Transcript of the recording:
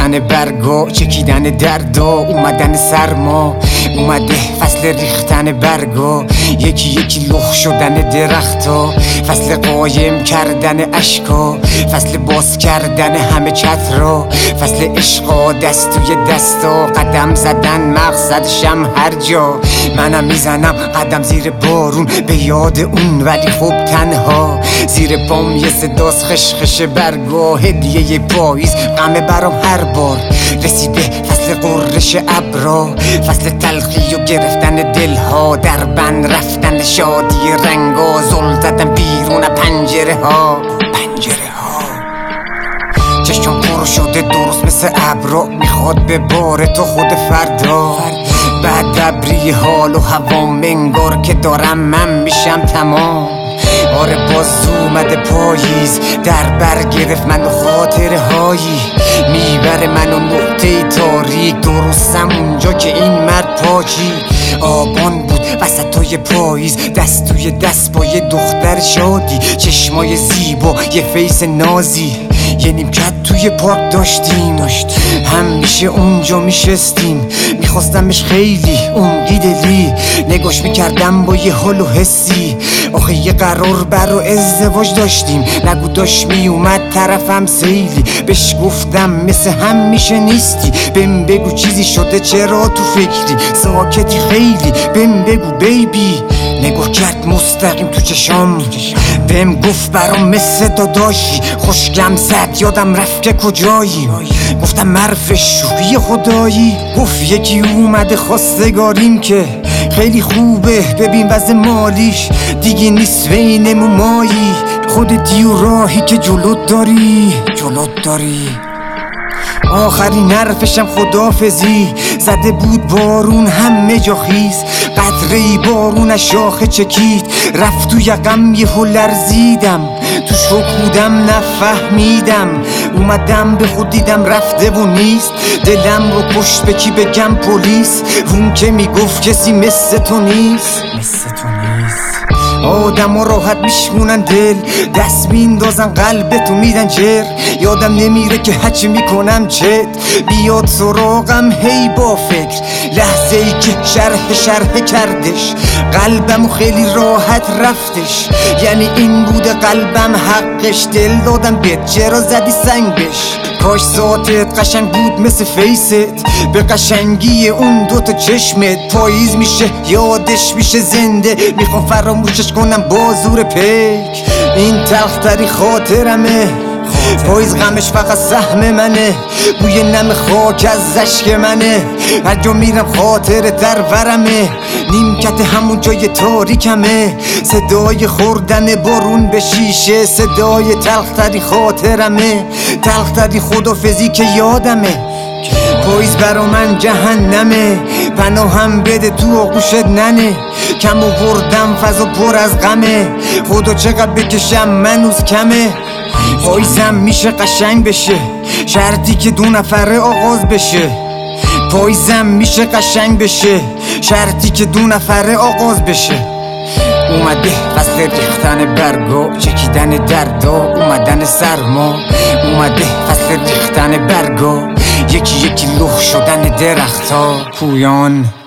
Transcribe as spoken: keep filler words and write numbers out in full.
ریختن برگا، چکیدن دردا، اومدن سرما، اومده فصل ریختن برگا، یکی یکی لخ شدن درختا، فصل قایم کردن اشکا، فصل باز کردن همه چترا، فصل عشقا دست توی دستا، قدم زدن مقصدشم هر جا، منم میزنم قدم زیر بارون به یاد اون، ولی خوب تنها زیر پام یه صداست خشخش برگا، هدیه پاییز غمه برام هر بار رسیده، فصل قررش ابرا، فصل تلخی و گرفتن دلها، در بند رفتن شادی رنگا، زل زدن بیرون پنجره ها پنجره ها چشم پر شده درست مثل ابرا، میخواد به بار تو خود فردا، بعد ابری حال و هوا منگار که دارم من میشم تمام. آره باز اومده پاییز، در بر گرفت منو خاطره هایی، میبره منو نقطه تاریک، درستم اونجا که این مرد پاکی. آبان بود وسطای پاییز، دست توی دست با یه دختر شادی، چشمای زیبا یه فیس نازی، یه نیمکت توی پارک داشتیم، همیشه اونجا میشستیم، میخواستمش خیلی عمقی دلی، نگاش میکردم با یه حال و حسی، آخه یه قرار بر و ازدواج داشتیم، نگو داشت میومد طرفم سیلی، بهش گفتم مثل همیشه نیستی، بهم بگو چیزی شده چرا تو فکری ساکتی خیلی، بهم بگو بیبی، نگاه کرد مستقیم تو چشام، بهم گفت برام مثل داداشی، خوشگم زد یادم رفت که کجایی، گفتم مرف شوخی خدایی، گفت یکی اومده خواستگاریم که خیلی خوبه، ببین وضع مالیش دیگه نیست بینمون مایی، خودتی و راهی که جلوت داری جلوت داری آخرین حرفشم خدافزی، زده بود بارون همه جا خیز، قطره‌ای بارون از شاخه چکید، رفت تو یقم یهو لرزیدم، تو شوک بودم نفهمیدم، اومدم به خود دیدم رفته و نیست، دلم رو کشت به کی بگم پلیس، اون که میگفت کسی مثل تو نیست مثل تو نیست. آدم ها راحت میشمونن دل، دست میندازن قلب تو میدن جر، یادم نمیره که هچی میکنم چت بیاد سراغم هی با فکر، لحظه ای که شرح شرح کردش قلبم و خیلی راحت رفتش، یعنی این بوده قلبم حقش، دل دادم بهت چرا زدی سنگش، کاش ذاتت قشنگ بود مثل فیست، به قشنگی اون دوتا چشمت پاییز میشه یادش میشه زنده، میخوام فراموشش کنم با زور پیک، این تلختری خاطرمه، پاییز غمش فقط سهم منه، بوی نم خاک از اشک منه، هر جا میرم خاطر در ورمه، نیمکت همون جای تاریکمه، صدای خوردن بارون به شیشه، صدای تلختری خاطرمه، تلختری خدافزی که یادمه، پاییز برا من جهنمه، پناهم بده تو آغوشت ننه، کم آوردم فضا پر از غمه، خدا چقدر بکشم منوز کمه، پاییزم میشه قشنگ بشه، شرطی که دو نفره آغاز بشه، پاییزم میشه قشنگ بشه، شرطی که دو نفره آغاز بشه. اومده فصل ریختن برگا، چکیدن دردا، اومدن سرما، اومده فصل ریختن برگا، یکی یکی لخ شدن درختا. پویان